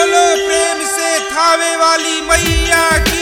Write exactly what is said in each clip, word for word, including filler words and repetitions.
बोलो प्रेम से थावे वाली मैया की।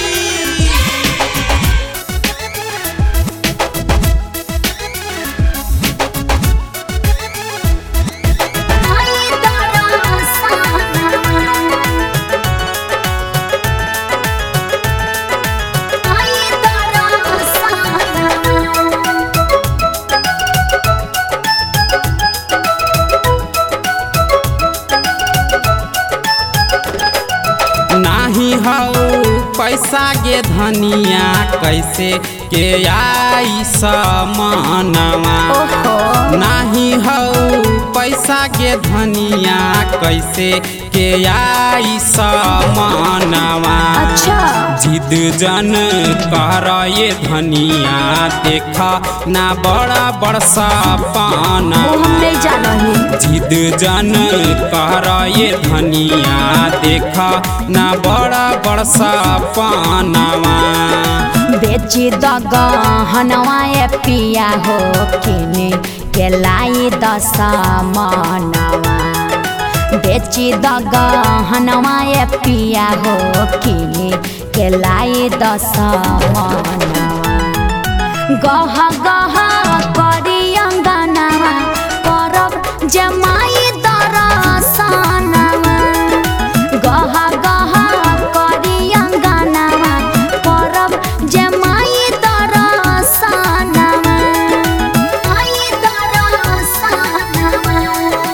नाही हौ पैसा गे धनिया कैसे के आई समानवा। नाही हौ पैसा गे धनिया कैसे के आई समानवा। अच्छा जिद जन कर ये धनिया देखा ना बड़ा बड़ सपना। वो हम नहीं जाना है। जिद जन कर ये धनिया देखा ना बड़ा बड़ सपनावा। बेची द गहनवा ए पिया हो किने के लाई दस मनवा। बेची द गहनवा ए पिया हो किने के लाई दस मनवा। गह गह करी अंगनवा करब जमाई दरसनवा। गह गह करी अंगनवा करब जमाई दरसनवा। आई दरसनवा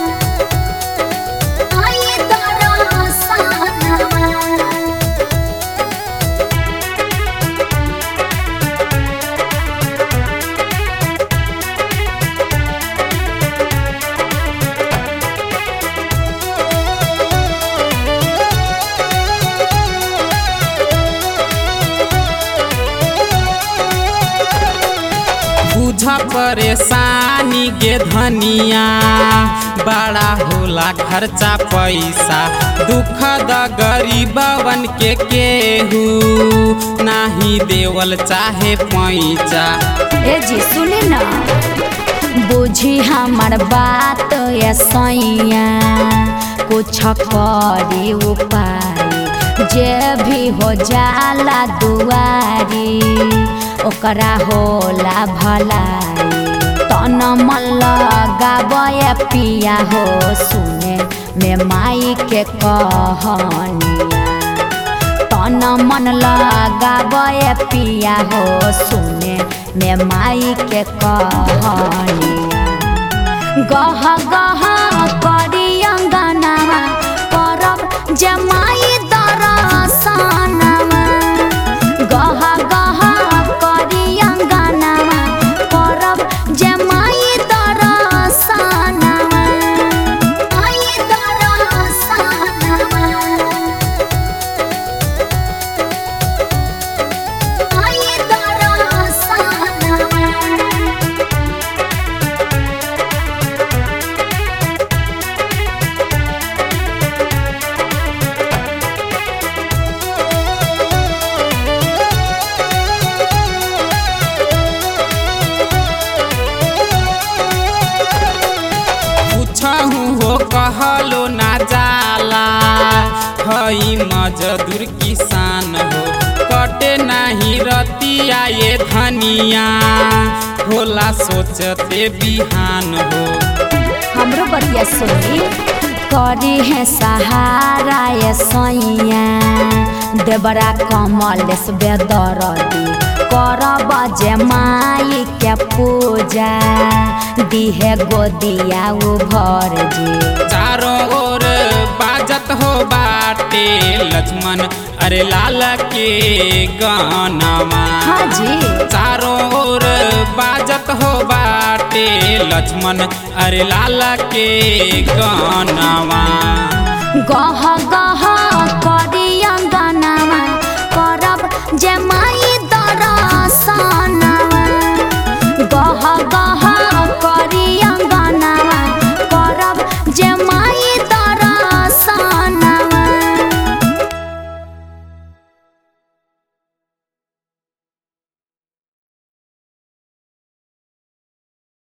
आई दरसनवा। बुझ परेशानी गे धनिया बड़ा होला खर्चा पैसा। दुख द गरीबवन के केहू नाही देवल चाहे पैसा। ए जी सुनी ना बुझी हमार बात ये सैया कुछ करी उपाय। जे भी हो जाला दुआरी ओकरा होला भलाई। तन मन लगावे पिया हो सुने में माई के कहानिया। तन मन लगावे पिया हो सुने में माई के कहानिया। गह गह करी अंगनवा करब जमाई दरसनवा। गह गह करी अंगनवा करब जमाई दरसनवा। आई दरसनवा आई दरसनवा। पूछहु हो कहलो ना जाला हई मजदूर किसान हो। कटे नाही रतिया ये धनिया होला सोचते बिहान हो। हमरो बतिया सुनी करी है सहारा ये सैया देवरा कमलेश बेदरदी। करब जे माई के पूजा दिहे गोदिया उभर जी। चारों ओर बाजत हो बाटे लक्ष्मण अरे लाल के गानवा। हाँ जी चारों ओर बाजत हो बाटे लक्ष्मण अरे लाल के गानवा। गह गह